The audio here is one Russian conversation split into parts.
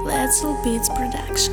Letzel Beats Production.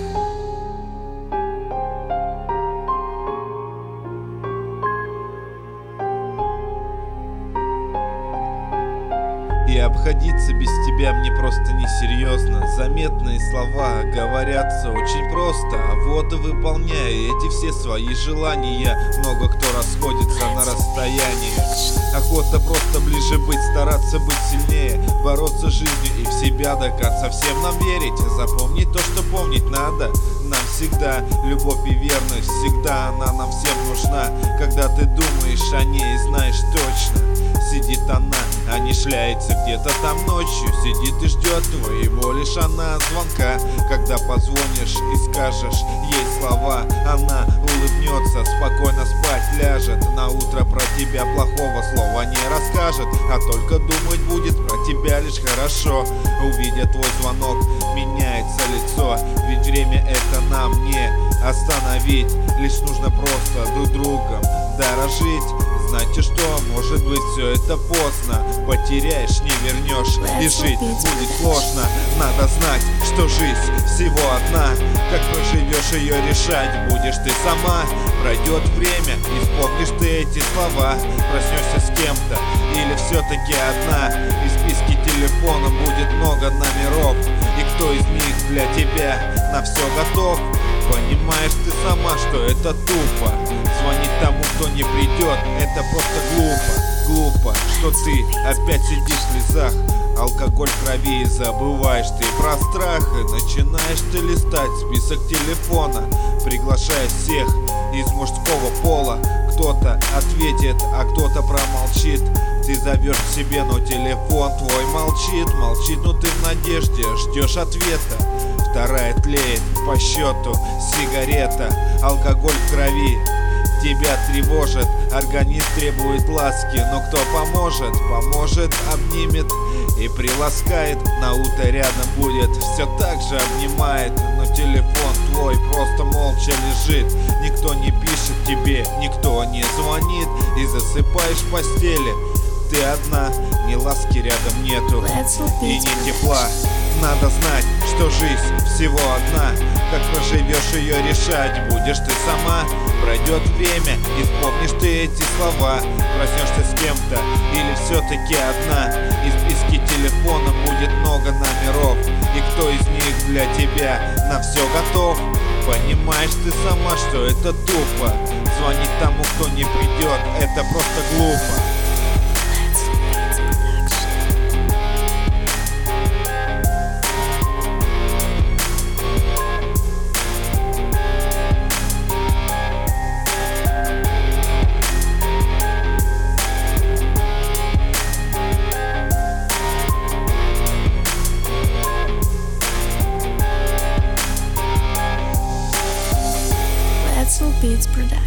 И обходиться без тебя мне просто несерьезно. Заметные слова говорятся очень просто, а вот и выполняя эти все свои желания, много кто расходится на расстоянии. Охота просто ближе быть, стараться быть сильнее, бороться с жизнью и в себя до конца, всем нам верить, запомнить то, что помнить надо. Нам всегда любовь и верность, всегда она нам всем нужна. Когда ты думаешь о ней, знаешь точно, сидит она, а не шляется где-то там ночью. Сидит и ждет твоего лишь она звонка. Когда позвонишь и скажешь ей слова, она улыбнется, спокойно спать ляжет. На утро про тебя плохого слова не расскажет, а только думать будет про тебя лишь хорошо. Увидя твой звонок, меняется лицо, ведь время это нам не остановить. Лишь нужно просто друг другом дорожить. Знаете что, может быть все это поздно, потеряешь, не вернешь, и жить будет сложно. Надо знать, что жизнь всего одна, как проживешь ее, решать будешь ты сама. Пройдет время и вспомнишь ты эти слова, проснешься с кем-то или все-таки одна. И в списке телефона будет много номеров, и кто из них для тебя на все готов. Понимаешь ты сама, что это тупо, звонить тому, кто не придет, это просто глупо. Глупо, что ты опять сидишь в слезах, алкоголь в крови, и забываешь ты про страх. И начинаешь ты листать список телефона, приглашая всех из мужского пола. Кто-то ответит, а кто-то промолчит. Ты зовешь к себе, но телефон твой молчит. Молчит, но ты в надежде ждешь ответа. Вторая тлеет по счету сигарета, алкоголь в крови тебя тревожит, организм требует ласки, но кто поможет? Поможет, обнимет и приласкает. На утро рядом будет, все так же обнимает, но телефон твой просто молча лежит. Никто не пишет тебе, никто не звонит, и засыпаешь в постели ты одна, ни ласки рядом нету и ни тепла. Надо знать, что жизнь всего одна, как проживешь ее, решать будешь ты сама. Пройдет время и вспомнишь ты эти слова, проснешься с кем-то или все-таки одна. И в списке телефона будет много номеров, и кто из них для тебя на все готов. Понимаешь ты сама, что это тупо, звонить тому, кто не придет, это просто глупо. Letzel Beats Production.